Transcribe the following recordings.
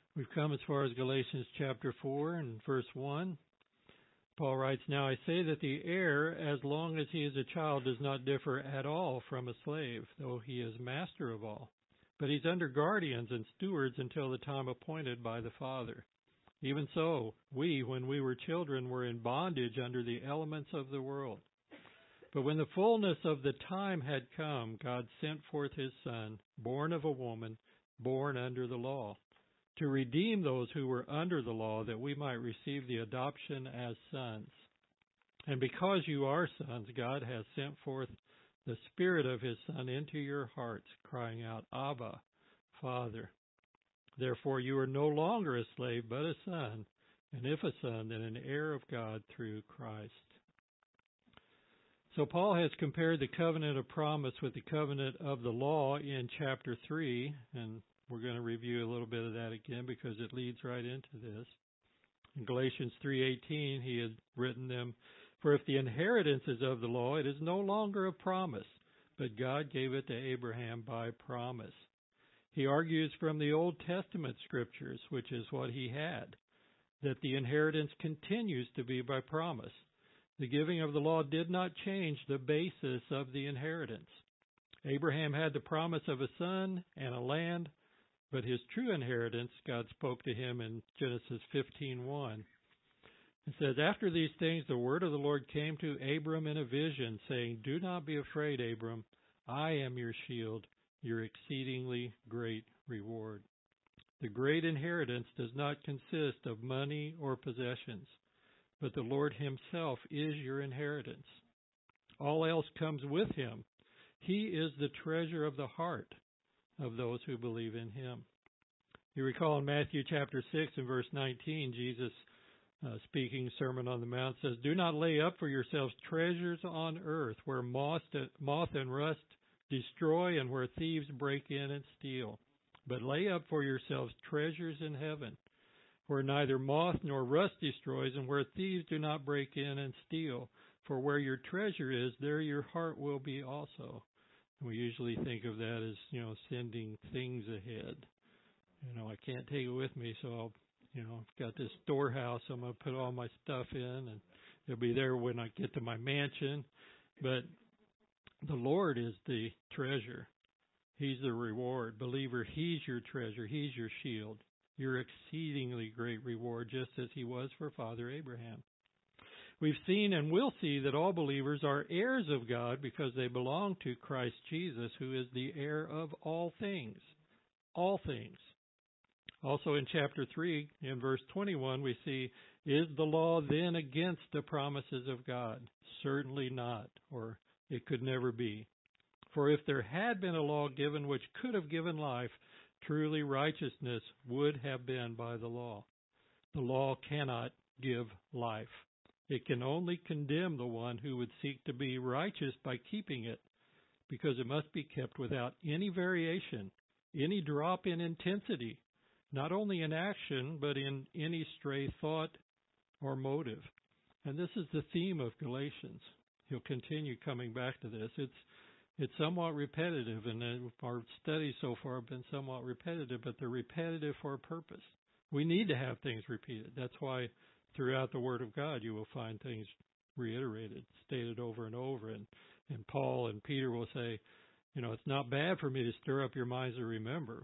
We've come as far as Galatians chapter 4 and verse 1. Paul writes, "Now I say that the heir, as long as he is a child, does not differ at all from a slave, though he is master of all. But he's under guardians and stewards until the time appointed by the Father. Even so, we, when we were children, were in bondage under the elements of the world. But when the fullness of the time had come, God sent forth his Son, born of a woman, born under the law, to redeem those who were under the law, that we might receive the adoption as sons. And because you are sons, God has sent forth the Spirit of his Son into your hearts, crying out, 'Abba, Father.' Therefore you are no longer a slave, but a son, and if a son, then an heir of God through Christ." So Paul has compared the covenant of promise with the covenant of the law in chapter 3, and we're going to review a little bit of that again because it leads right into this. In Galatians 3:18, he had written them, "For if the inheritance is of the law, it is no longer of promise, but God gave it to Abraham by promise." He argues from the Old Testament scriptures, which is what he had, that the inheritance continues to be by promise. The giving of the law did not change the basis of the inheritance. Abraham had the promise of a son and a land, but his true inheritance, God spoke to him in Genesis 15:1. It says, "After these things the word of the Lord came to Abram in a vision, saying, 'Do not be afraid, Abram. I am your shield, your exceedingly great reward.'" The great inheritance does not consist of money or possessions, but the Lord himself is your inheritance. All else comes with him. He is the treasure of the heart of those who believe in him. You recall in Matthew chapter 6 and verse 19, Jesus speaking Sermon on the Mount says, "Do not lay up for yourselves treasures on earth where moth and rust destroy and where thieves break in and steal. But lay up for yourselves treasures in heaven where neither moth nor rust destroys and where thieves do not break in and steal. For where your treasure is, there your heart will be also." We usually think of that as, sending things ahead. I can't take it with me, so I'll, I've got this storehouse I'm going to put all my stuff in, and it'll be there when I get to my mansion. But the Lord is the treasure. He's the reward. Believer, he's your treasure. He's your shield, your exceedingly great reward, just as he was for Father Abraham. We've seen and will see that all believers are heirs of God because they belong to Christ Jesus, who is the heir of all things. All things. Also in chapter 3, in verse 21, we see, "Is the law then against the promises of God? Certainly not, or it could never be. For if there had been a law given which could have given life, truly righteousness would have been by the law. The law cannot give life. It can only condemn the one who would seek to be righteous by keeping it, because it must be kept without any variation, any drop in intensity, not only in action, but in any stray thought or motive." And this is the theme of Galatians. He'll continue coming back to this. It's somewhat repetitive, and our studies so far have been somewhat repetitive, but they're repetitive for a purpose. We need to have things repeated. That's why throughout the Word of God you will find things reiterated, stated over and over. And Paul and Peter will say, it's not bad for me to stir up your minds to remember.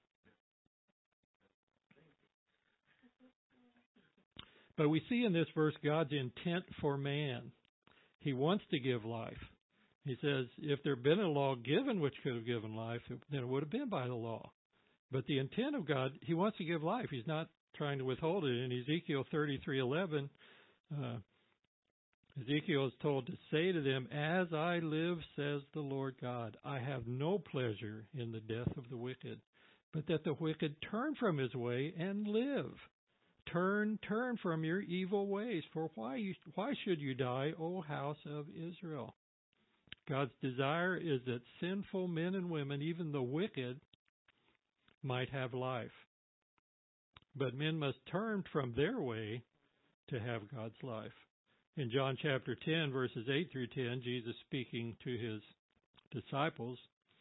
But we see in this verse God's intent for man. He wants to give life. He says, if there had been a law given which could have given life, then it would have been by the law. But the intent of God, he wants to give life. He's not trying to withhold it. In Ezekiel 33:11, Ezekiel is told to say to them, "As I live, says the Lord God, I have no pleasure in the death of the wicked, but that the wicked turn from his way and live. Turn from your evil ways, for why should you die, O house of Israel?" God's desire is that sinful men and women, even the wicked, might have life. But men must turn from their way to have God's life. In John chapter 10, verses 8 through 10, Jesus speaking to his disciples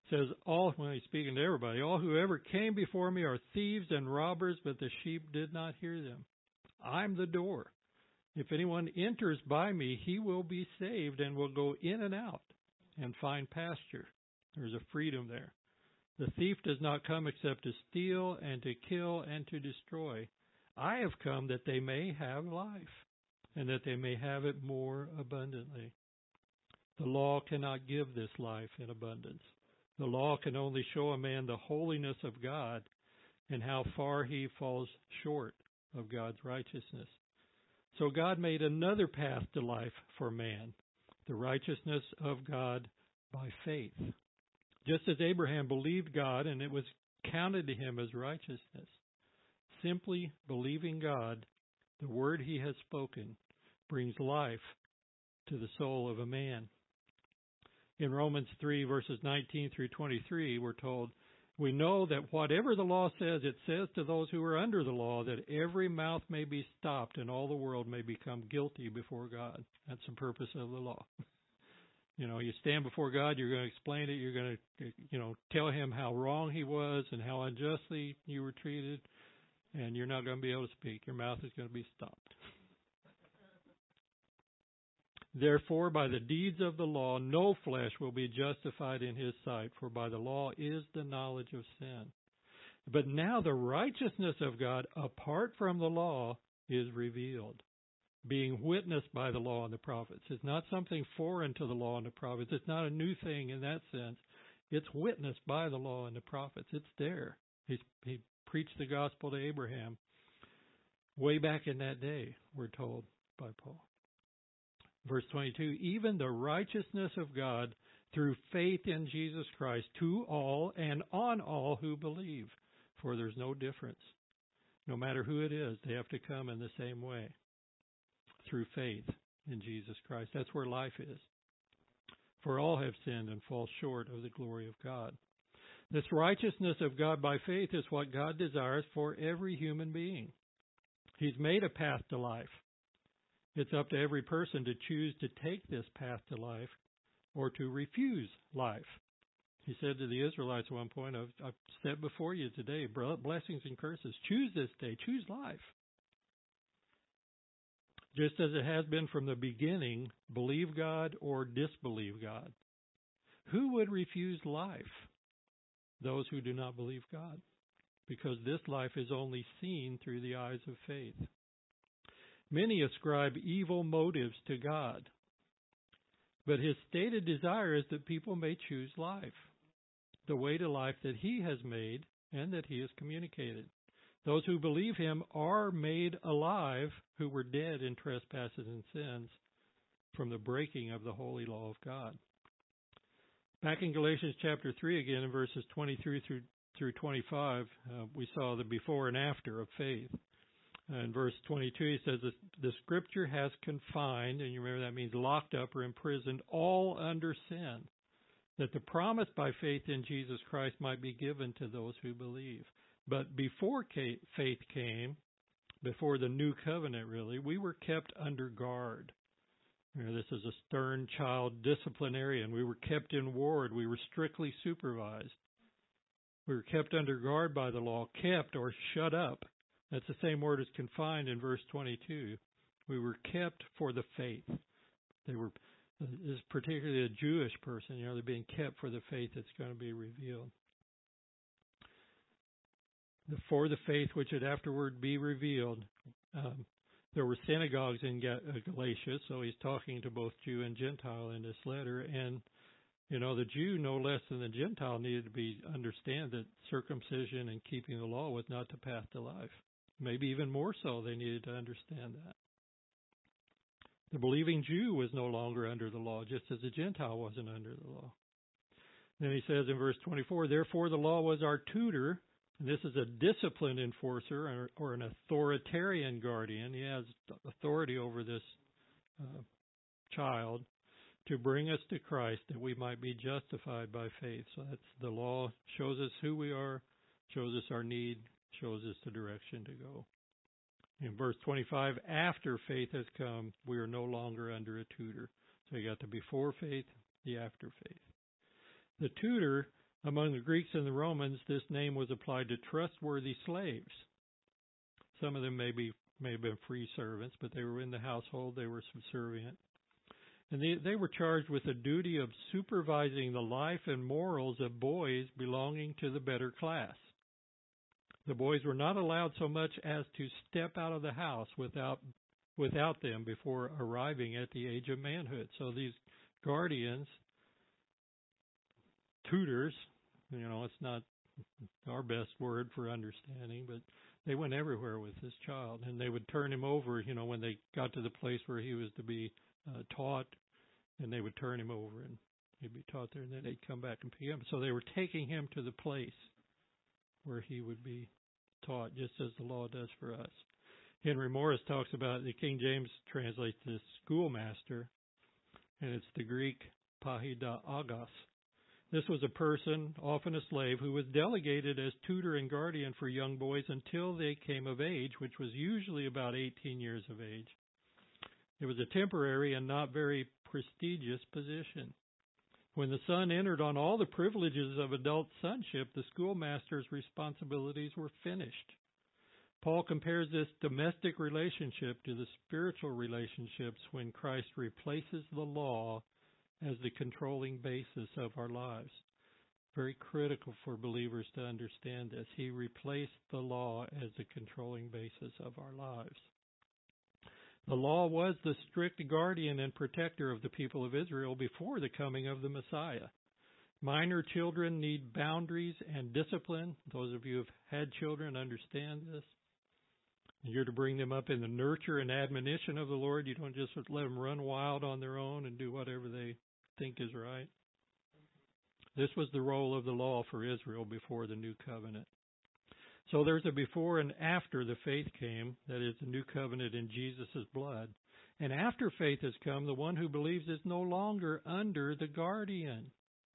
says, when he's speaking to everybody, all who ever came before me are thieves and robbers, but the sheep did not hear them. I'm the door. If anyone enters by me, he will be saved and will go in and out and find pasture. There's a freedom there. The thief does not come except to steal and to kill and to destroy. I have come that they may have life, and that they may have it more abundantly. The law cannot give this life in abundance. The law can only show a man the holiness of God and how far he falls short of God's righteousness. So God made another path to life for man, the righteousness of God by faith. Just as Abraham believed God and it was counted to him as righteousness, simply believing God, the word he has spoken, brings life to the soul of a man. In Romans 3, verses 19 through 23, we're told, we know that whatever the law says, it says to those who are under the law, that every mouth may be stopped and all the world may become guilty before God. That's the purpose of the law. You stand before God, you're going to explain it, you're going to, tell him how wrong he was and how unjustly you were treated, and you're not going to be able to speak. Your mouth is going to be stopped. Therefore, by the deeds of the law, no flesh will be justified in his sight, for by the law is the knowledge of sin. But now the righteousness of God, apart from the law, is revealed, being witnessed by the law and the prophets. It's not something foreign to the law and the prophets. It's not a new thing in that sense. It's witnessed by the law and the prophets. It's there. He preached the gospel to Abraham way back in that day, we're told by Paul. Verse 22, even the righteousness of God through faith in Jesus Christ to all and on all who believe, for there's no difference. No matter who it is, they have to come in the same way, through faith in Jesus Christ. That's where life is. For all have sinned and fall short of the glory of God. This righteousness of God by faith is what God desires for every human being. He's made a path to life. It's up to every person to choose to take this path to life or to refuse life. He said to the Israelites at one point, I've set before you today blessings and curses. Choose this day. Choose life. Just as it has been from the beginning, believe God or disbelieve God. Who would refuse life? Those who do not believe God, because this life is only seen through the eyes of faith. Many ascribe evil motives to God, but his stated desire is that people may choose life, the way to life that he has made and that he has communicated. Those who believe him are made alive who were dead in trespasses and sins from the breaking of the holy law of God. Back in Galatians chapter 3 again in verses 23 through 25, we saw the before and after of faith. In verse 22, he says, the Scripture has confined, and you remember that means locked up or imprisoned, all under sin, that the promise by faith in Jesus Christ might be given to those who believe. But before faith came, before the new covenant really, we were kept under guard. This is a stern child disciplinarian. We were kept in ward. We were strictly supervised. We were kept under guard by the law, kept or shut up. That's the same word as confined in verse 22. We were kept for the faith. This is particularly a Jewish person, they're being kept for the faith that's going to be revealed. For the faith which would afterward be revealed. There were synagogues in Galatia, so he's talking to both Jew and Gentile in this letter. And, the Jew, no less than the Gentile, needed to understand that circumcision and keeping the law was not the path to life. Maybe even more so, they needed to understand that. The believing Jew was no longer under the law, just as the Gentile wasn't under the law. Then he says in verse 24, therefore the law was our tutor. And this is a disciplined enforcer or an authoritarian guardian. He has authority over this child to bring us to Christ that we might be justified by faith. So that's the law, shows us who we are, shows us our need, shows us the direction to go. In verse 25, after faith has come, we are no longer under a tutor. So you got the before faith, the after faith. The tutor Among the Greeks and the Romans, this name was applied to trustworthy slaves. Some of them may have been free servants, but they were in the household, they were subservient. And they were charged with the duty of supervising the life and morals of boys belonging to the better class. The boys were not allowed so much as to step out of the house without them before arriving at the age of manhood. So these guardians, tutors, it's not our best word for understanding, but they went everywhere with this child, and they would turn him over, when they got to the place where he was to be taught, and they would turn him over, and he'd be taught there, and then they'd come back and pick him up. So they were taking him to the place where he would be taught, just as the law does for us. Henry Morris talks about, the King James translates this schoolmaster, and it's the Greek paideagos. This was a person, often a slave, who was delegated as tutor and guardian for young boys until they came of age, which was usually about 18 years of age. It was a temporary and not very prestigious position. When the son entered on all the privileges of adult sonship, the schoolmaster's responsibilities were finished. Paul compares this domestic relationship to the spiritual relationships when Christ replaces the law as the controlling basis of our lives. Very critical for believers to understand this. He replaced the law as the controlling basis of our lives. The law was the strict guardian and protector of the people of Israel before the coming of the Messiah. Minor children need boundaries and discipline. Those of you who have had children understand this. You're to bring them up in the nurture and admonition of the Lord. You don't just let them run wild on their own and do whatever they think is right. This was the role of the law for Israel before the new covenant. So there's a before and after the faith came, that is the new covenant in Jesus' blood. And after faith has come, the one who believes is no longer under the guardian.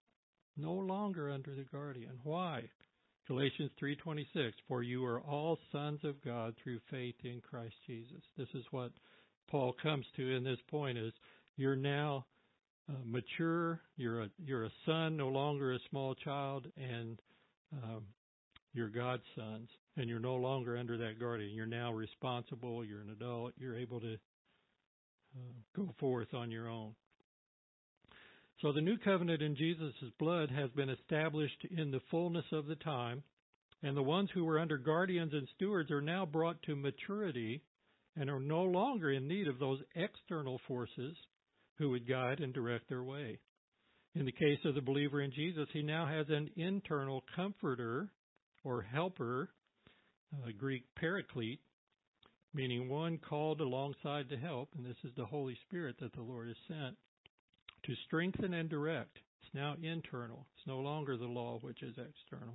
No longer under the guardian. Why? Galatians 3:26, for you are all sons of God through faith in Christ Jesus. This is what Paul comes to in this point, is you're now mature, you're a son, no longer a small child, and you're God's sons, and you're no longer under that guardian. You're now responsible, you're an adult, you're able to go forth on your own. So the new covenant in Jesus' blood has been established in the fullness of the time, and the ones who were under guardians and stewards are now brought to maturity and are no longer in need of those external forces who would guide and direct their way. In the case of the believer in Jesus, he now has an internal comforter or helper, Greek paraclete, meaning one called alongside to help, and this is the Holy Spirit that the Lord has sent to strengthen and direct. It's now internal. It's no longer the law, which is external.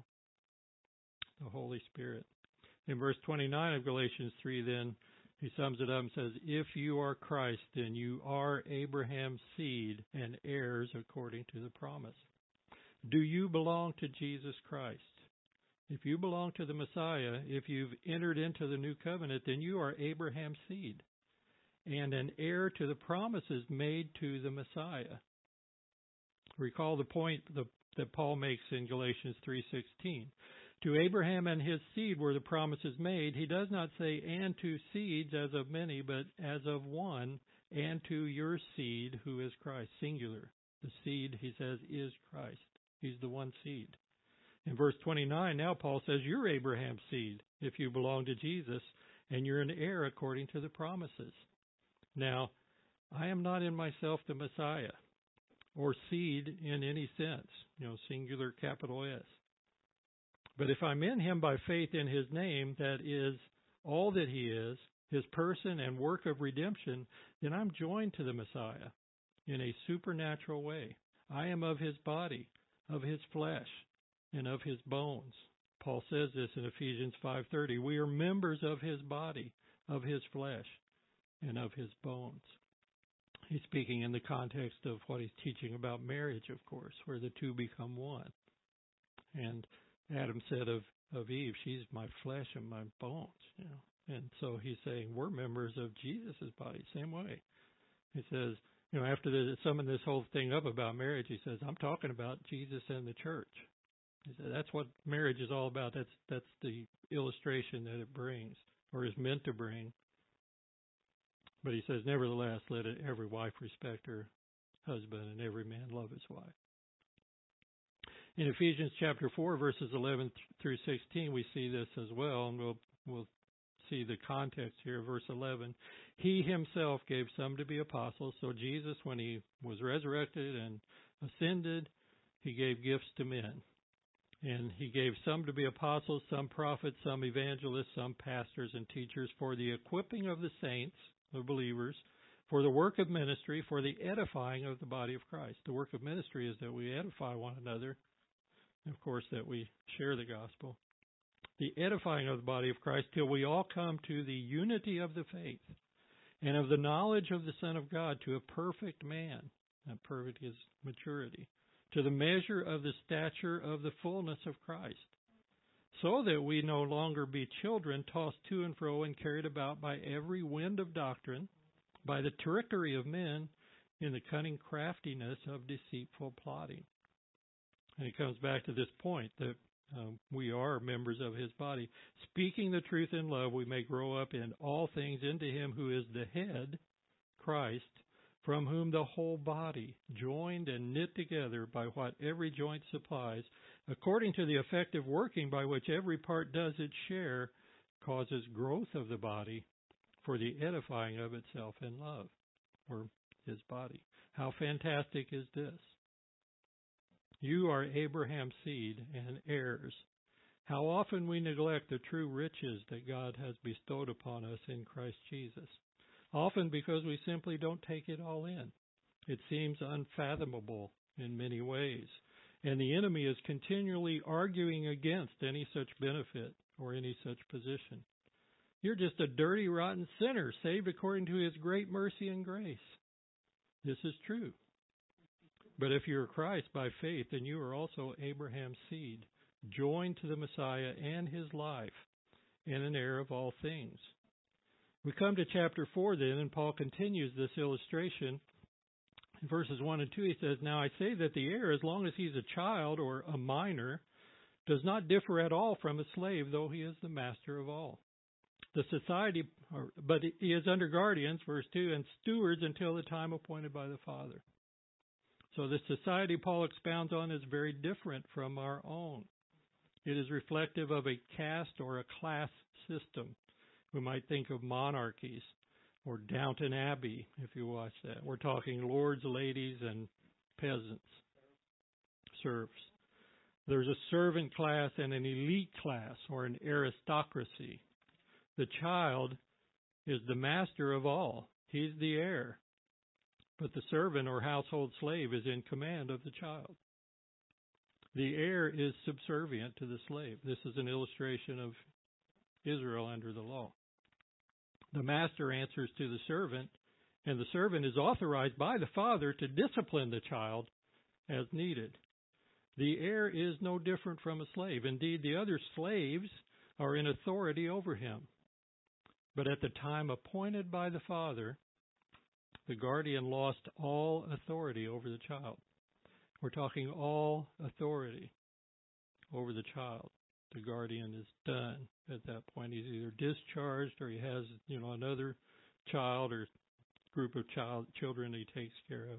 The Holy Spirit. In verse 29 of Galatians 3, then, he sums it up and says, if you are Christ, then you are Abraham's seed and heirs according to the promise. Do you belong to Jesus Christ? If you belong to the Messiah, if you've entered into the new covenant, then you are Abraham's seed and an heir to the promises made to the Messiah. Recall the point that Paul makes in Galatians 3:16. To Abraham and his seed were the promises made. He does not say, and to seeds as of many, but as of one, and to your seed, who is Christ, singular. The seed, he says, is Christ. He's the one seed. In verse 29, now Paul says, you're Abraham's seed if you belong to Jesus, and you're an heir according to the promises. Now, I am not in myself the Messiah, or seed in any sense, singular capital S. But if I'm in him by faith in his name, that is all that he is, his person and work of redemption, then I'm joined to the Messiah in a supernatural way. I am of his body, of his flesh, and of his bones. Paul says this in Ephesians 5:30. We are members of his body, of his flesh, and of his bones. He's speaking in the context of what he's teaching about marriage, of course, where the two become one. And Adam said of Eve, she's my flesh and my bones, And so he's saying we're members of Jesus' body, same way. He says, after summing this whole thing up about marriage, he says, I'm talking about Jesus and the church. He said that's what marriage is all about. That's the illustration that it brings, or is meant to bring. But he says, nevertheless, let every wife respect her husband and every man love his wife. In Ephesians chapter 4, verses 11 through 16, we see this as well, and we'll see the context here. Verse 11, he himself gave some to be apostles. So Jesus, when he was resurrected and ascended, he gave gifts to men. And he gave some to be apostles, some prophets, some evangelists, some pastors and teachers for the equipping of the saints, the believers, for the work of ministry, for the edifying of the body of Christ. The work of ministry is that we edify one another, and of course that we share the gospel. The edifying of the body of Christ till we all come to the unity of the faith and of the knowledge of the Son of God, to a perfect man. And perfect is maturity. To the measure of the stature of the fullness of Christ, so that we no longer be children tossed to and fro and carried about by every wind of doctrine, by the trickery of men, in the cunning craftiness of deceitful plotting. And it comes back to this point that we are members of his body. Speaking the truth in love, we may grow up in all things into him who is the head, Christ, from whom the whole body, joined and knit together by what every joint supplies, according to the effective working by which every part does its share, causes growth of the body for the edifying of itself in love, or his body. How fantastic is this? You are Abraham's seed and heirs. How often we neglect the true riches that God has bestowed upon us in Christ Jesus. Often because we simply don't take it all in. It seems unfathomable in many ways, and the enemy is continually arguing against any such benefit or any such position. You're just a dirty, rotten sinner, saved according to his great mercy and grace. This is true. But if you're Christ by faith, then you are also Abraham's seed, joined to the Messiah and his life, and an heir of all things. We come to chapter 4 then, and Paul continues this illustration. In verses 1 and 2, he says, now I say that the heir, as long as he's a child or a minor, does not differ at all from a slave, though he is the master of all. But he is under guardians, verse 2, and stewards until the time appointed by the Father. So the society Paul expounds on is very different from our own. It is reflective of a caste or a class system. We might think of monarchies or Downton Abbey, if you watch that. We're talking lords, ladies, and peasants, serfs. There's a servant class and an elite class, or an aristocracy. The child is the master of all. He's the heir. But the servant or household slave is in command of the child. The heir is subservient to the slave. This is an illustration of Israel under the law. The master answers to the servant, and the servant is authorized by the father to discipline the child as needed. The heir is no different from a slave. Indeed, the other slaves are in authority over him. But at the time appointed by the father, the guardian lost all authority over the child. We're talking all authority over the child. The guardian is done at that point. He's either discharged or he has, another child or group of children he takes care of.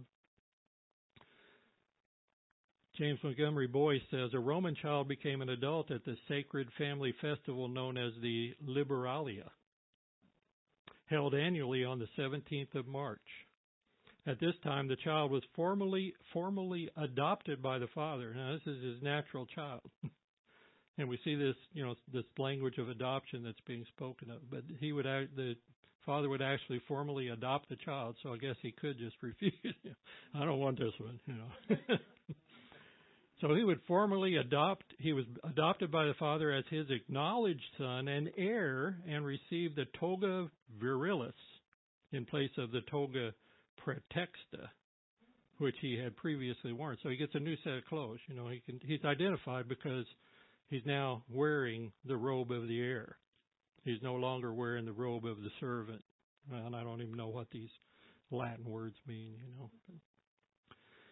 James Montgomery Boyce says, a Roman child became an adult at the sacred family festival known as the Liberalia, held annually on the 17th of March. At this time, the child was formally adopted by the father. Now, this is his natural child. And we see this, this language of adoption that's being spoken of. But the father would actually formally adopt the child, so I guess he could just refuse. I don't want this one, So he would formally he was adopted by the father as his acknowledged son and heir, and received the toga virilis in place of the toga praetexta, which he had previously worn. So he gets a new set of clothes. He's identified because he's now wearing the robe of the heir. He's no longer wearing the robe of the servant. And I don't even know what these Latin words mean,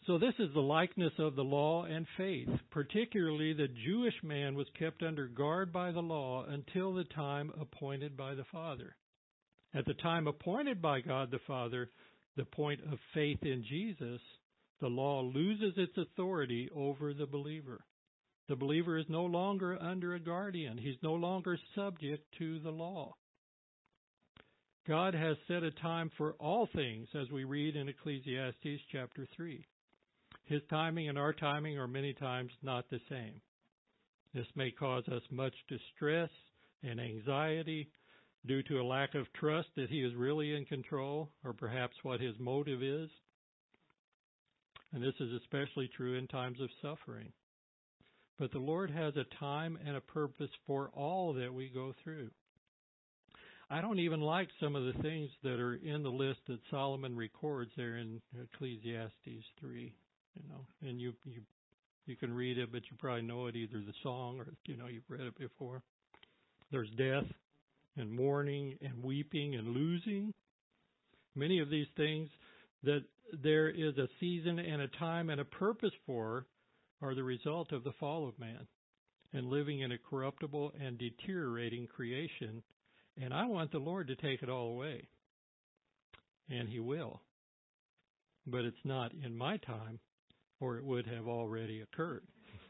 So this is the likeness of the law and faith. Particularly the Jewish man was kept under guard by the law until the time appointed by the Father. At the time appointed by God the Father, the point of faith in Jesus, the law loses its authority over the believer. The believer is no longer under a guardian. He's no longer subject to the law. God has set a time for all things, as we read in Ecclesiastes chapter 3. His timing and our timing are many times not the same. This may cause us much distress and anxiety due to a lack of trust that He is really in control, or perhaps what His motive is. And this is especially true in times of suffering. But the Lord has a time and a purpose for all that we go through. I don't even like some of the things that are in the list that Solomon records there in Ecclesiastes 3. And you can read it, but you probably know it, either the song or, you've read it before. There's death and mourning and weeping and losing. Many of these things that there is a season and a time and a purpose for are the result of the fall of man and living in a corruptible and deteriorating creation. And I want the Lord to take it all away. And He will. But it's not in my time, or it would have already occurred.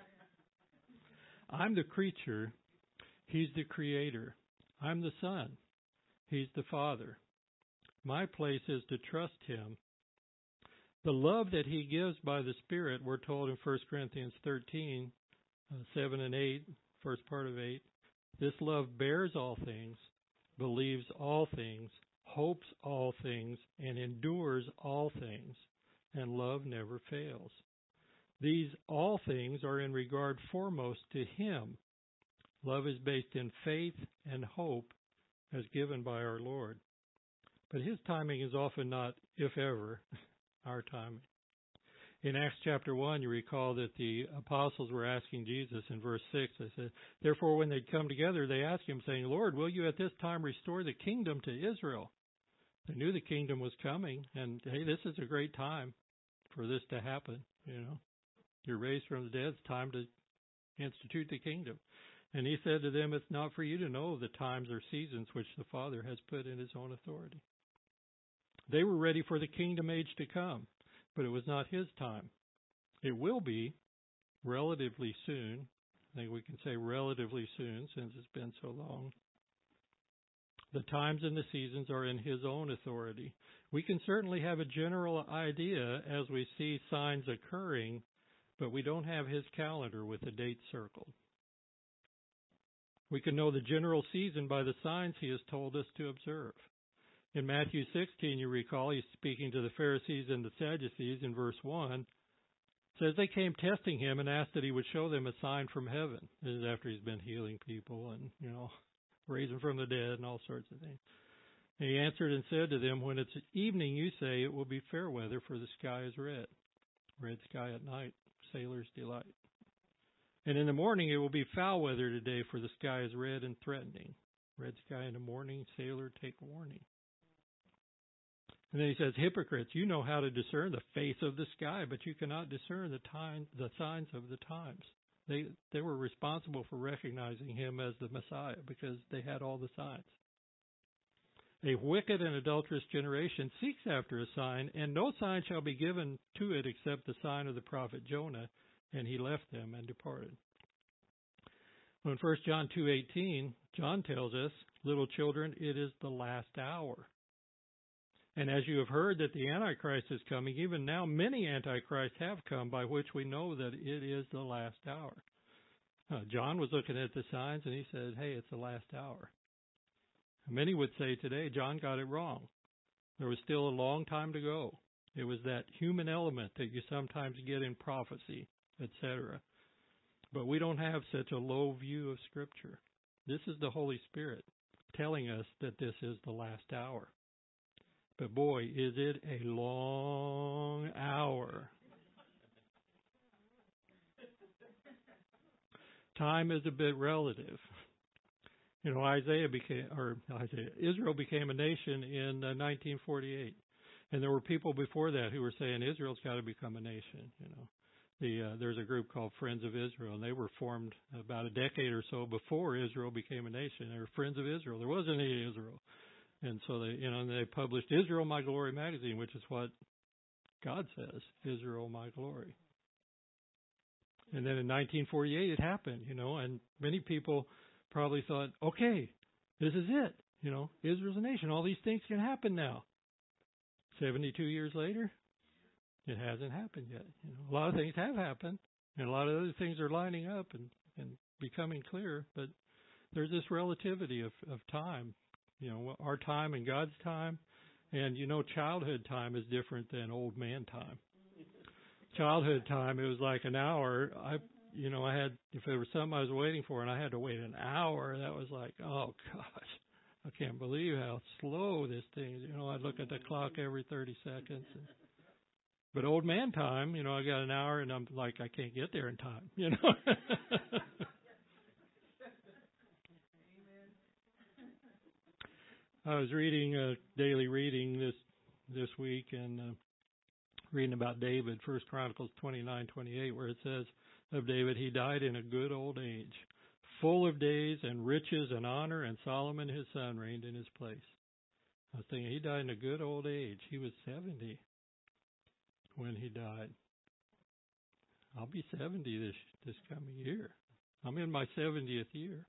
I'm the creature. He's the creator. I'm the Son. He's the Father. My place is to trust Him. The love that He gives by the Spirit, we're told in 1 Corinthians 13, 7 and 8, first part of 8, this love bears all things, believes all things, hopes all things, and endures all things, and love never fails. These all things are in regard foremost to Him. Love is based in faith and hope as given by our Lord. But His timing is often not, if ever, our timing. In Acts chapter 1, you recall that the apostles were asking Jesus in verse 6, they said, therefore when they'd come together, they asked Him, saying, Lord, will You at this time restore the kingdom to Israel? They knew the kingdom was coming, and hey, this is a great time for this to happen, You're raised from the dead, it's time to institute the kingdom. And He said to them, it's not for you to know the times or seasons which the Father has put in His own authority. They were ready for the kingdom age to come, but it was not His time. It will be relatively soon. I think we can say relatively soon since it's been so long. The times and the seasons are in His own authority. We can certainly have a general idea as we see signs occurring, but we don't have His calendar with a date circled. We can know the general season by the signs He has told us to observe. In Matthew 16, you recall, He's speaking to the Pharisees and the Sadducees in verse 1. It says they came testing Him and asked that He would show them a sign from heaven. This is after He's been healing people and, raising from the dead and all sorts of things. And He answered and said to them, when it's evening, you say it will be fair weather, for the sky is red. Red sky at night, sailor's delight. And in the morning it will be foul weather today, for the sky is red and threatening. Red sky in the morning, sailor, take warning. And then He says, hypocrites, you know how to discern the face of the sky, but you cannot discern the signs of the times. They were responsible for recognizing Him as the Messiah because they had all the signs. A wicked and adulterous generation seeks after a sign, and no sign shall be given to it except the sign of the prophet Jonah. And he left them and departed. Well, in 1 John 2:18, John tells us, little children, it is the last hour. And as you have heard that the Antichrist is coming, even now many Antichrists have come, by which we know that it is the last hour. John was looking at the signs, and he said, hey, it's the last hour. Many would say today, John got it wrong. There was still a long time to go. It was that human element that you sometimes get in prophecy, etc. But we don't have such a low view of Scripture. This is the Holy Spirit telling us that this is the last hour. But boy, is it a long hour. Time is a bit relative. Israel became a nation in 1948. And there were people before that who were saying Israel's got to become a nation. There's a group called Friends of Israel, and they were formed about a decade or so before Israel became a nation. They were Friends of Israel. There wasn't any Israel. And so they published Israel My Glory magazine, which is what God says, Israel My Glory. And then in 1948 it happened, and many people probably thought, okay, this is it. Israel's a nation. All these things can happen now. 72 years later, it hasn't happened yet. A lot of things have happened, and a lot of other things are lining up and becoming clear, but there's this relativity of time, our time and God's time. And, childhood time is different than old man time. Childhood time, it was like an hour. I had, if there was something I was waiting for and I had to wait an hour, that was like, oh, gosh, I can't believe how slow this thing is. I'd look at the clock every 30 seconds. But old man time, I got an hour and I'm like, I can't get there in time, I was reading daily reading this week and reading about David, 1 Chronicles 29:28, where it says of David, he died in a good old age, full of days and riches and honor, and Solomon his son reigned in his place. I was thinking he died in a good old age. He was 70 when he died. I'll be 70 this coming year. I'm in my 70th year.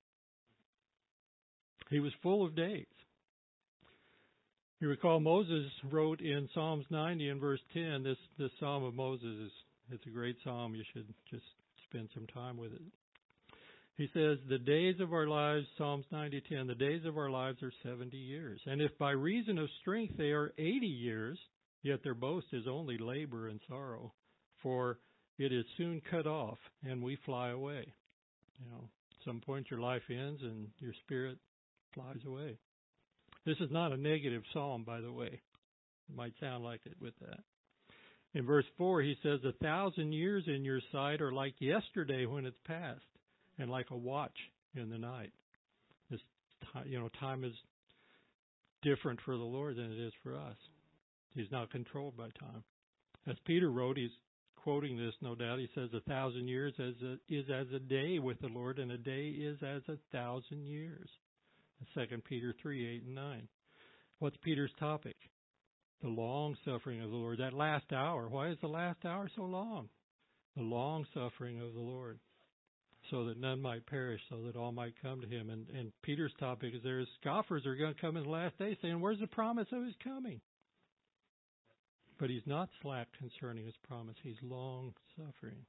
He was full of days. You recall Moses wrote in Psalms 90 and verse 10, this Psalm of Moses, it's a great psalm. You should just spend some time with it. He says, the days of our lives, Psalms 90:10, the days of our lives are 70 years. And if by reason of strength they are 80 years, yet their boast is only labor and sorrow, for it is soon cut off and we fly away. At some point your life ends and your spirit flies away. This is not a negative psalm, by the way. It might sound like it with that. In verse 4, he says, 1,000 years in your sight are like yesterday when it's past, and like a watch in the night. This time is different for the Lord than it is for us. He's not controlled by time. As Peter wrote, he's quoting this, no doubt. He says, 1,000 years is as a day with the Lord, and a day is as 1,000 years. 2 Peter 3:8 and 9. What's Peter's topic? The long suffering of the Lord. That last hour. Why is the last hour so long? The long suffering of the Lord, so that none might perish, so that all might come to him. And Peter's topic is there's scoffers are going to come in the last day saying, where's the promise of his coming? But he's not slack concerning his promise. He's long suffering.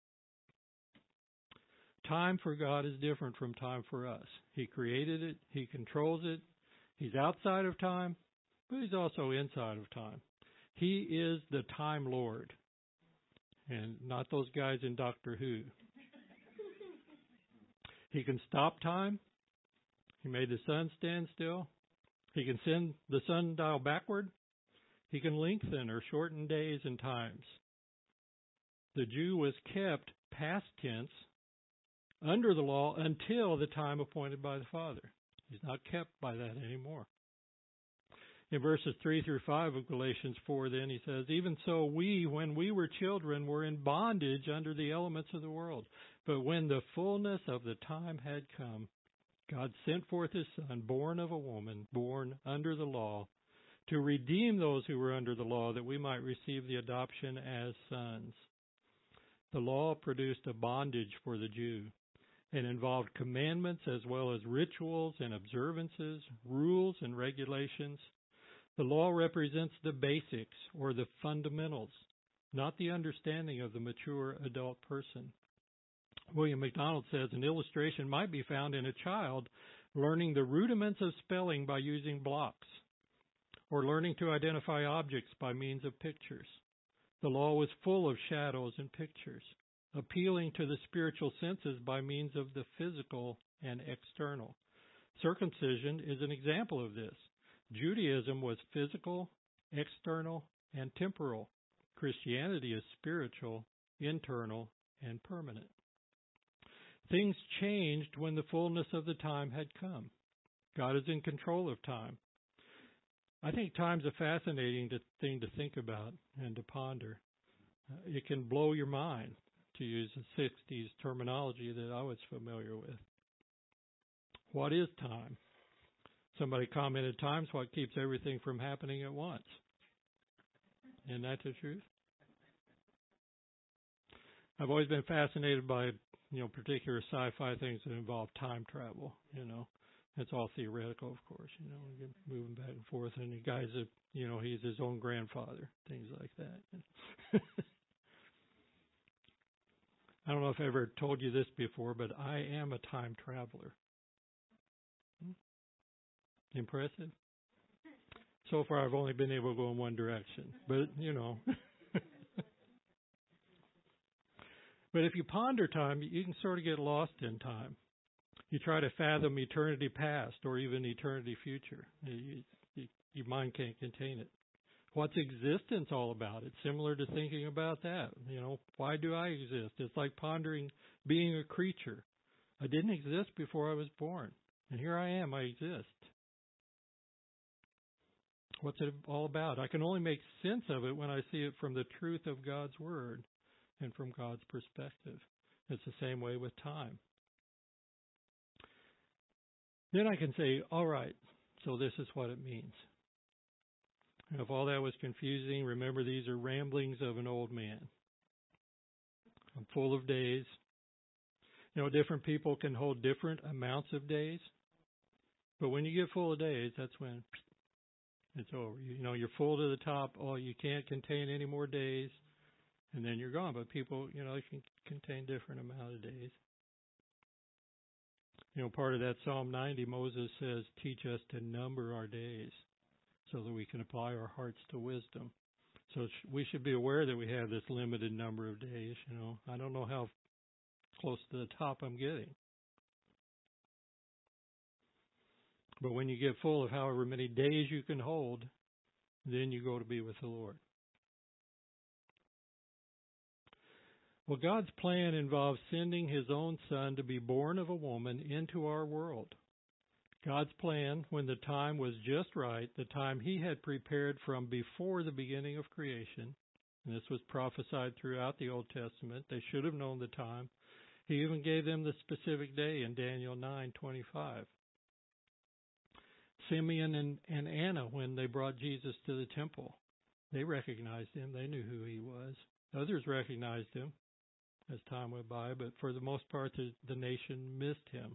Time for God is different from time for us. He created it. He controls it. He's outside of time, but he's also inside of time. He is the time Lord, and not those guys in Doctor Who. He can stop time. He made the sun stand still. He can send the sundial backward. He can lengthen or shorten days and times. The Jew was kept past tense under the law until the time appointed by the Father. He's not kept by that anymore. In verses 3 through 5 of Galatians 4, then he says, even so we, when we were children, were in bondage under the elements of the world. But when the fullness of the time had come, God sent forth his Son, born of a woman, born under the law, to redeem those who were under the law, that we might receive the adoption as sons. The law produced a bondage for the Jew, and involved commandments as well as rituals and observances, rules and regulations. The law represents the basics or the fundamentals, not the understanding of the mature adult person. William MacDonald says an illustration might be found in a child learning the rudiments of spelling by using blocks, or learning to identify objects by means of pictures. The law was full of shadows and pictures, appealing to the spiritual senses by means of the physical and external. Circumcision is an example of this. Judaism was physical, external, and temporal. Christianity is spiritual, internal, and permanent. Things changed when the fullness of the time had come. God is in control of time. I think time's a fascinating thing to think about and to ponder. It can blow your mind, to use the 60s terminology that I was familiar with. What is time? Somebody commented, time's what keeps everything from happening at once. Isn't that the truth? I've always been fascinated by, particular sci-fi things that involve time travel, It's all theoretical, of course, moving back and forth. And the guy's, he's his own grandfather, things like that. I don't know if I ever told you this before, but I am a time traveler. Impressive? So far, I've only been able to go in one direction, but, But if you ponder time, you can sort of get lost in time. You try to fathom eternity past or even eternity future. Your mind can't contain it. What's existence all about? It's similar to thinking about that. Why do I exist? It's like pondering being a creature. I didn't exist before I was born, and here I am. I exist. What's it all about? I can only make sense of it when I see it from the truth of God's Word and from God's perspective. It's the same way with time. Then I can say, all right, so this is what it means. And if all that was confusing, remember these are ramblings of an old man. I'm full of days. Different people can hold different amounts of days. But when you get full of days, that's when it's over. You're full to the top. Oh, you can't contain any more days. And then you're gone. But people, they can contain different amount of days. Part of that Psalm 90, Moses says, teach us to number our days so that we can apply our hearts to wisdom. So we should be aware that we have this limited number of days. I don't know how close to the top I'm getting. But when you get full of however many days you can hold, then you go to be with the Lord. Well, God's plan involves sending His own Son to be born of a woman into our world. God's plan, when the time was just right, the time He had prepared from before the beginning of creation, and this was prophesied throughout the Old Testament. They should have known the time. He even gave them the specific day in Daniel 9:25. Simeon and Anna, when they brought Jesus to the temple, they recognized Him. They knew who He was. Others recognized Him as time went by, but for the most part, the nation missed Him.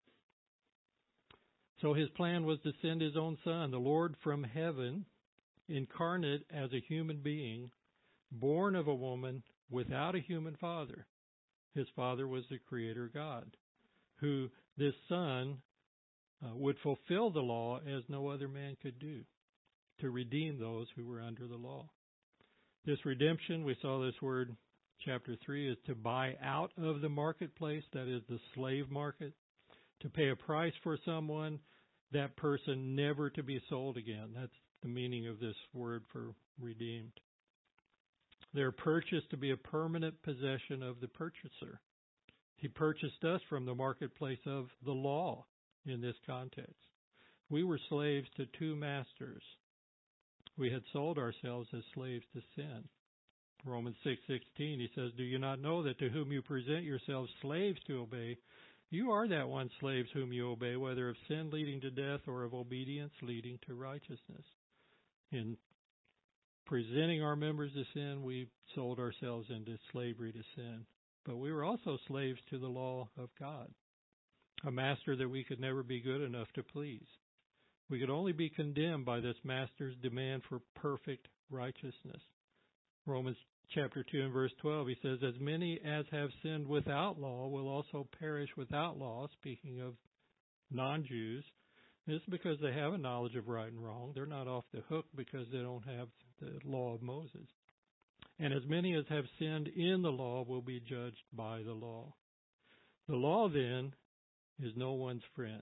So His plan was to send His own Son, the Lord from heaven, incarnate as a human being, born of a woman without a human father. His father was the Creator God, who this Son would fulfill the law as no other man could do, to redeem those who were under the law. This redemption, we saw this word, chapter 3, is to buy out of the marketplace, that is the slave market, to pay a price for someone, that person never to be sold again. That's the meaning of this word for redeemed. They're purchased to be a permanent possession of the purchaser. He purchased us from the marketplace of the law in this context. We were slaves to two masters. We had sold ourselves as slaves to sin. Romans 6:16, he says, do you not know that to whom you present yourselves slaves to obey, you are that one slaves whom you obey, whether of sin leading to death or of obedience leading to righteousness. In presenting our members to sin, we sold ourselves into slavery to sin. But we were also slaves to the law of God, a master that we could never be good enough to please. We could only be condemned by this master's demand for perfect righteousness. Romans chapter 2 and verse 12, he says, as many as have sinned without law will also perish without law, speaking of non-Jews. This is because they have a knowledge of right and wrong. They're not off the hook because they don't have the law of Moses. And as many as have sinned in the law will be judged by the law. The law, then, is no one's friend.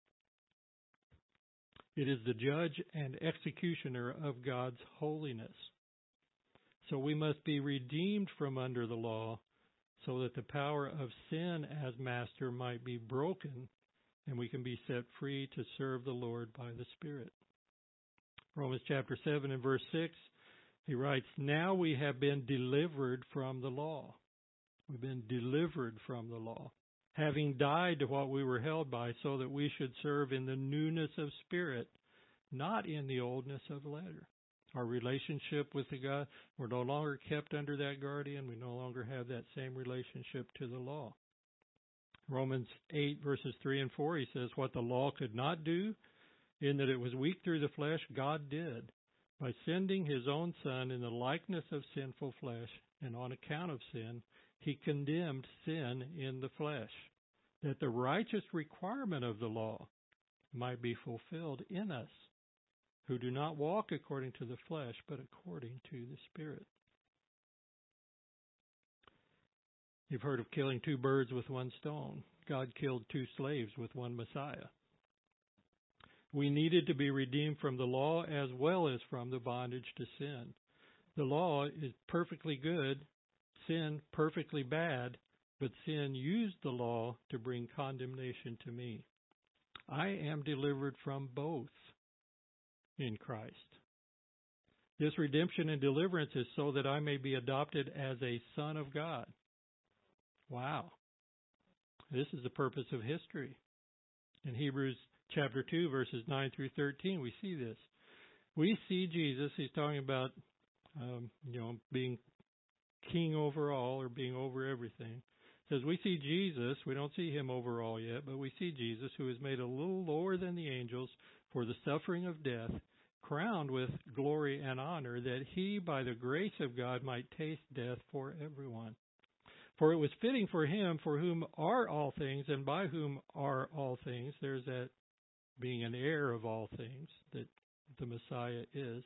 It is the judge and executioner of God's holiness. So we must be redeemed from under the law so that the power of sin as master might be broken and we can be set free to serve the Lord by the Spirit. Romans chapter 7 and verse 6, he writes, now we have been delivered from the law. We've been delivered from the law, having died to what we were held by, so that we should serve in the newness of spirit, not in the oldness of letter. Our relationship with the God, we're no longer kept under that guardian. We no longer have that same relationship to the law. Romans 8 verses 3 and 4, he says, what the law could not do, in that it was weak through the flesh, God did, by sending his own Son in the likeness of sinful flesh, and on account of sin, he condemned sin in the flesh, that the righteous requirement of the law might be fulfilled in us, who do not walk according to the flesh, but according to the Spirit. You've heard of killing two birds with one stone. God killed two slaves with one Messiah. We needed to be redeemed from the law as well as from the bondage to sin. The law is perfectly good, sin perfectly bad, but sin used the law to bring condemnation to me. I am delivered from both in Christ. This redemption and deliverance is so that I may be adopted as a son of God. Wow. This is the purpose of history. In Hebrews chapter 2, verses 9 through 13, we see this. We see Jesus, he's talking about, being king over all, or being over everything. It says we see Jesus, we don't see him over all yet, but we see Jesus, who is made a little lower than the angels for the suffering of death, crowned with glory and honor, that he, by the grace of God, might taste death for everyone. For it was fitting for him, for whom are all things, and by whom are all things, there's that being an heir of all things that the Messiah is.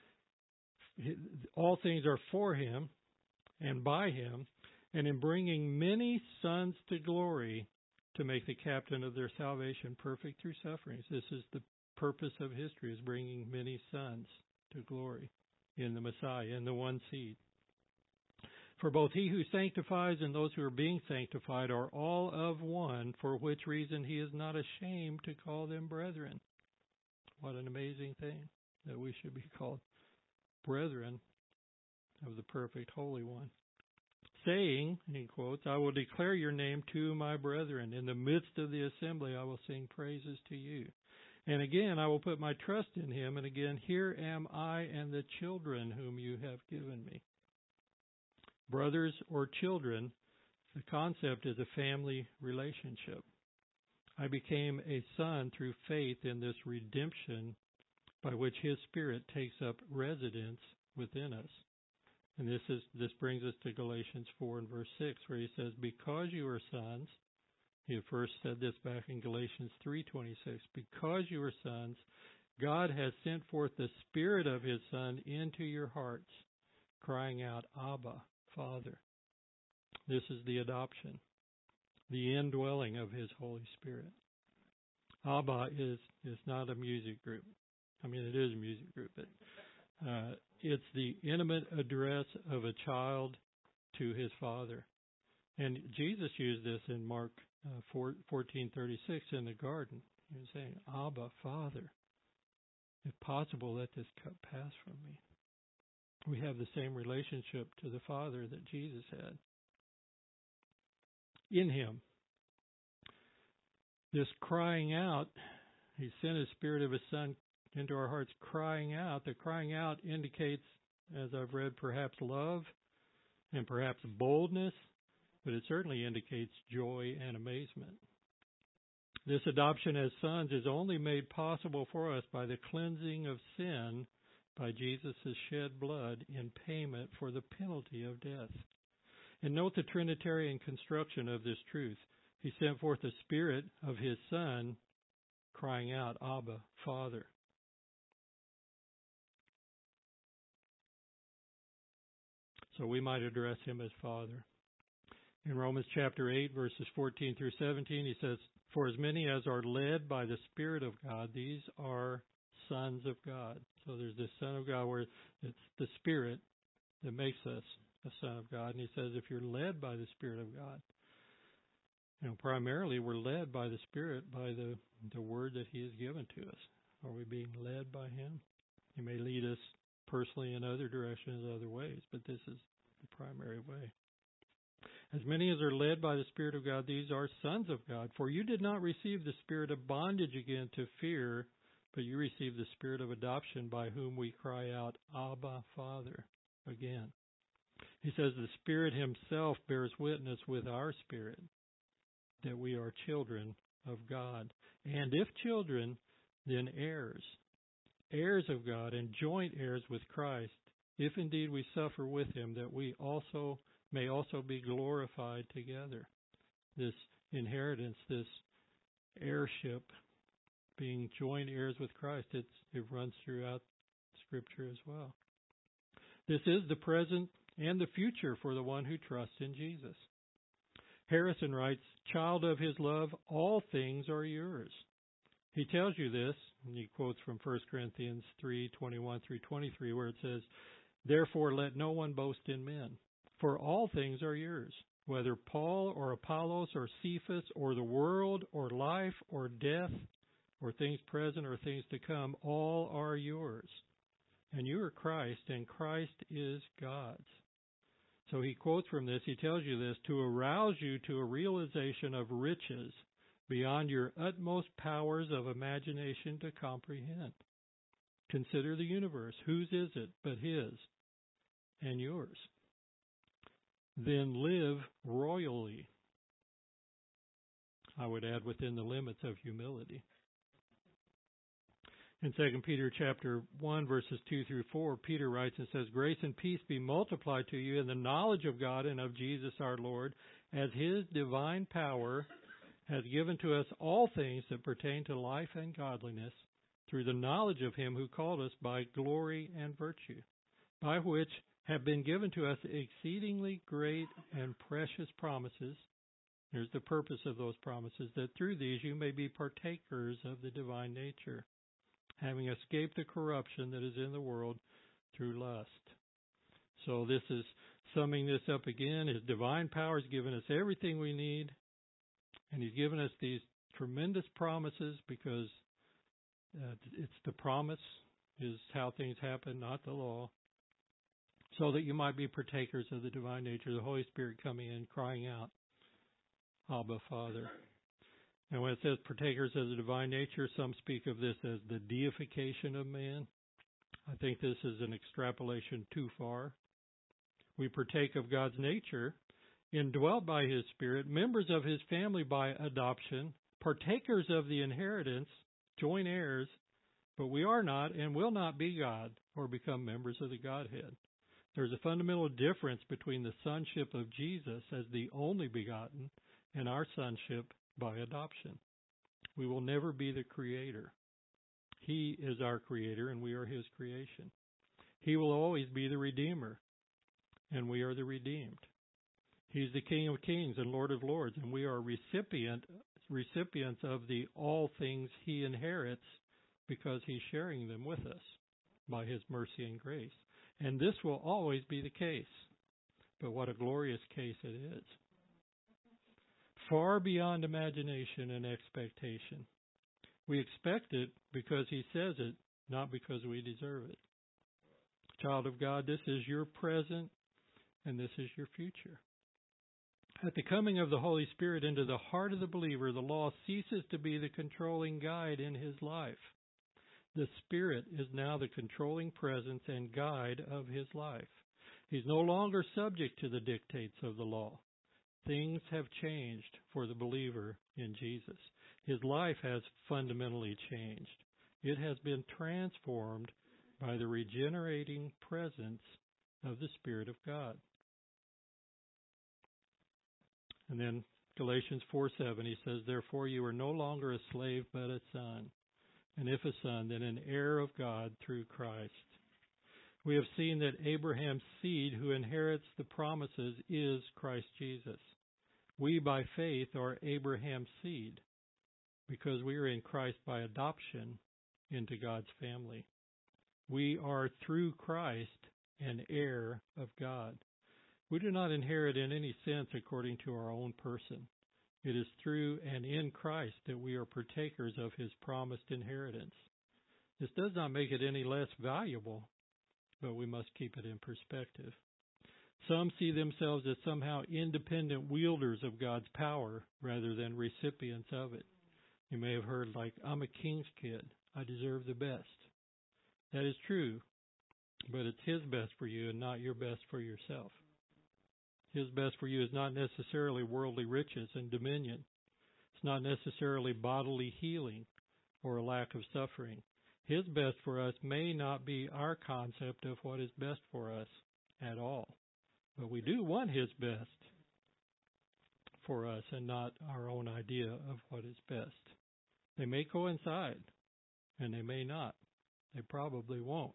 All things are for him and by him, and in bringing many sons to glory, to make the captain of their salvation perfect through sufferings. This is the purpose of history, is bringing many sons to glory in the Messiah, in the one seed. For both he who sanctifies and those who are being sanctified are all of one, for which reason he is not ashamed to call them brethren. What an amazing thing, that we should be called brethren of the perfect Holy One. Saying, in quotes, I will declare your name to my brethren. In the midst of the assembly I will sing praises to you. And again I will put my trust in him. And again, here am I and the children whom you have given me. Brothers or children, the concept is a family relationship. I became a son through faith in this redemption by which his Spirit takes up residence within us. And this brings us to Galatians 4 and verse 6, where he says, because you are sons, he first said this back in Galatians 3:26, because you are sons, God has sent forth the Spirit of his Son into your hearts, crying out, Abba, Father. This is the adoption, the indwelling of his Holy Spirit. Abba is not a music group. I mean, it is a music group, but it's the intimate address of a child to his father. And Jesus used this in Mark 14:36 in the garden. He was saying, Abba, Father, if possible, let this cup pass from me. We have the same relationship to the Father that Jesus had. In him, this crying out, he sent his Spirit of his Son into our hearts, crying out. The crying out indicates, as I've read, perhaps love and perhaps boldness, but it certainly indicates joy and amazement. This adoption as sons is only made possible for us by the cleansing of sin by Jesus' shed blood in payment for the penalty of death. And note the Trinitarian construction of this truth. He sent forth the Spirit of his Son, crying out, Abba, Father. So we might address him as Father. In Romans chapter 8, verses 14 through 17, he says, for as many as are led by the Spirit of God, these are sons of God. So there's this Son of God where it's the Spirit that makes us a son of God. And he says, if you're led by the Spirit of God, primarily we're led by the Spirit, by the word that he has given to us. Are we being led by him? He may lead us personally in other directions, other ways, but this is the primary way. As many as are led by the Spirit of God, these are sons of God. For you did not receive the spirit of bondage again to fear, but you received the spirit of adoption, by whom we cry out, Abba, Father, again. He says the Spirit himself bears witness with our spirit that we are children of God. And if children, then heirs, heirs of God and joint heirs with Christ, if indeed we suffer with him, that we also may also be glorified together. This inheritance, this heirship, being joint heirs with Christ, it runs throughout Scripture as well. This is the present and the future for the one who trusts in Jesus. Harrison writes, child of his love, all things are yours. He tells you this, and he quotes from 1 Corinthians 3:21 through 23, where it says, therefore let no one boast in men, for all things are yours, whether Paul or Apollos or Cephas or the world or life or death or things present or things to come, all are yours. And you are Christ, and Christ is God's. So he quotes from this, he tells you this, to arouse you to a realization of riches beyond your utmost powers of imagination to comprehend. Consider the universe. Whose is it but his and yours? Then live royally. I would add within the limits of humility. In 2 Peter chapter 1, verses 2 through 4, Peter writes and says, grace and peace be multiplied to you in the knowledge of God and of Jesus our Lord, as his divine power has given to us all things that pertain to life and godliness, through the knowledge of him who called us by glory and virtue, by which have been given to us exceedingly great and precious promises. Here's the purpose of those promises, that through these you may be partakers of the divine nature, having escaped the corruption that is in the world through lust. So this is summing this up again. His divine power has given us everything we need, and he's given us these tremendous promises because it's the promise is how things happen, not the law, so that you might be partakers of the divine nature, the Holy Spirit coming in, crying out, Abba, Father. And when it says partakers of the divine nature, some speak of this as the deification of man. I think this is an extrapolation too far. We partake of God's nature, indwelt by his Spirit, members of his family by adoption, partakers of the inheritance, joint heirs, but we are not and will not be God or become members of the Godhead. There's a fundamental difference between the sonship of Jesus as the only begotten and our sonship by adoption. We will never be the creator. He is our creator and we are his creation. He will always be the redeemer and we are the redeemed. He's the King of kings and Lord of lords, and we are recipients of the all things he inherits because he's sharing them with us by his mercy and grace. And this will always be the case. But what a glorious case it is. Far beyond imagination and expectation. We expect it because he says it, not because we deserve it. Child of God, this is your present and this is your future. At the coming of the Holy Spirit into the heart of the believer, the law ceases to be the controlling guide in his life. The Spirit is now the controlling presence and guide of his life. He's no longer subject to the dictates of the law. Things have changed for the believer in Jesus. His life has fundamentally changed. It has been transformed by the regenerating presence of the Spirit of God. And then Galatians 4:7, he says, therefore you are no longer a slave but a son. And if a son, then an heir of God through Christ. We have seen that Abraham's seed who inherits the promises is Christ Jesus. We by faith are Abraham's seed because we are in Christ by adoption into God's family. We are through Christ an heir of God. We do not inherit in any sense according to our own person. It is through and in Christ that we are partakers of his promised inheritance. This does not make it any less valuable, but we must keep it in perspective. Some see themselves as somehow independent wielders of God's power rather than recipients of it. You may have heard, like, I'm a king's kid. I deserve the best. That is true, but it's His best for you and not your best for yourself. His best for you is not necessarily worldly riches and dominion. It's not necessarily bodily healing or a lack of suffering. His best for us may not be our concept of what is best for us at all. But we do want His best for us and not our own idea of what is best. They may coincide, and they may not. They probably won't.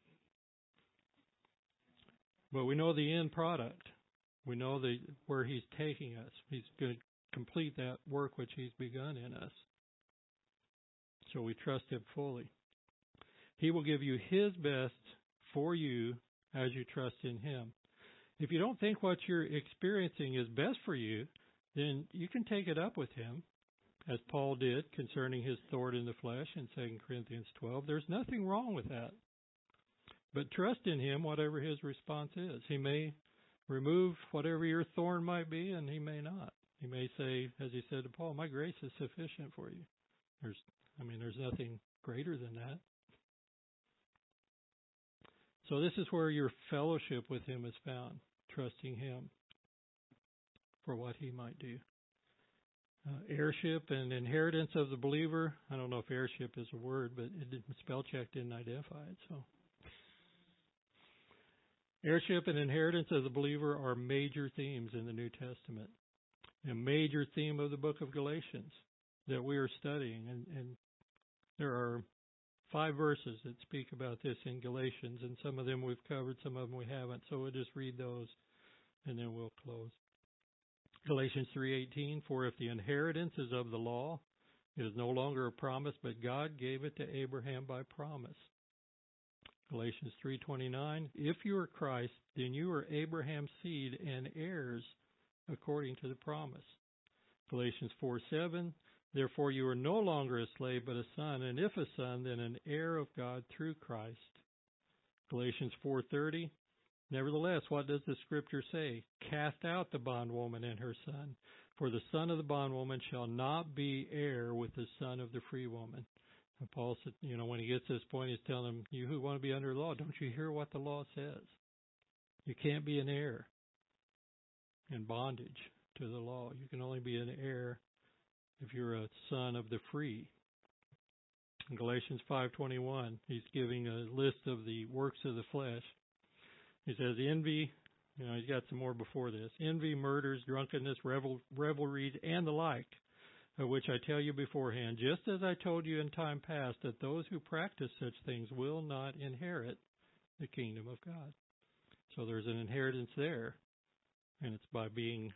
But we know the end product. We know where He's taking us. He's going to complete that work which He's begun in us. So we trust Him fully. He will give you His best for you as you trust in Him. If you don't think what you're experiencing is best for you, then you can take it up with Him, as Paul did concerning his thorn in the flesh in 2 Corinthians 12. There's nothing wrong with that. But trust in Him, whatever His response is. He may remove whatever your thorn might be, and He may not. He may say, as He said to Paul, my grace is sufficient for you. There's nothing greater than that. So this is where your fellowship with Him is found, trusting Him for what He might do. Heirship and inheritance of the believer. I don't know if heirship is a word, but spell check didn't identify it. So, heirship and inheritance of the believer are major themes in the New Testament. A major theme of the book of Galatians that we are studying. And there are 5 verses that speak about this in Galatians, and some of them we've covered, some of them we haven't. So we'll just read those, and then we'll close. Galatians 3:18, for if the inheritance is of the law, it is no longer a promise, but God gave it to Abraham by promise. Galatians 3:29, if you are Christ, then you are Abraham's seed and heirs according to the promise. Galatians 4:7, therefore you are no longer a slave but a son, and if a son, then an heir of God through Christ. Galatians 4:30, nevertheless, what does the Scripture say? Cast out the bondwoman and her son, for the son of the bondwoman shall not be heir with the son of the free woman. And Paul said, when he gets to this point, he's telling them, you who want to be under the law, don't you hear what the law says? You can't be an heir in bondage to the law. You can only be an heir if you're a son of the free. In Galatians 5:21, he's giving a list of the works of the flesh. He says, envy, he's got some more before this, envy, murders, drunkenness, revelries, and the like, of which I tell you beforehand, just as I told you in time past, that those who practice such things will not inherit the kingdom of God. So there's an inheritance there, and it's by being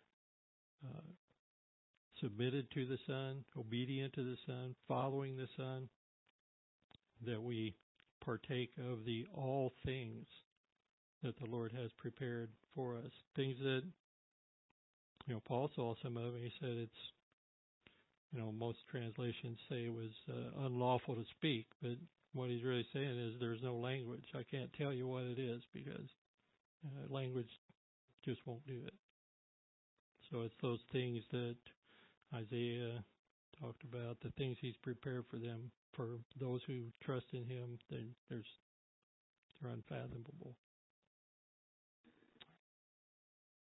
submitted to the Son, obedient to the Son, following the Son, that we partake of the all things that the Lord has prepared for us. Things that, Paul saw some of, and he said it's, most translations say it was unlawful to speak, but what he's really saying is there's no language. I can't tell you what it is because language just won't do it. So it's those things that Isaiah talked about, the things He's prepared for them, for those who trust in Him, they're unfathomable.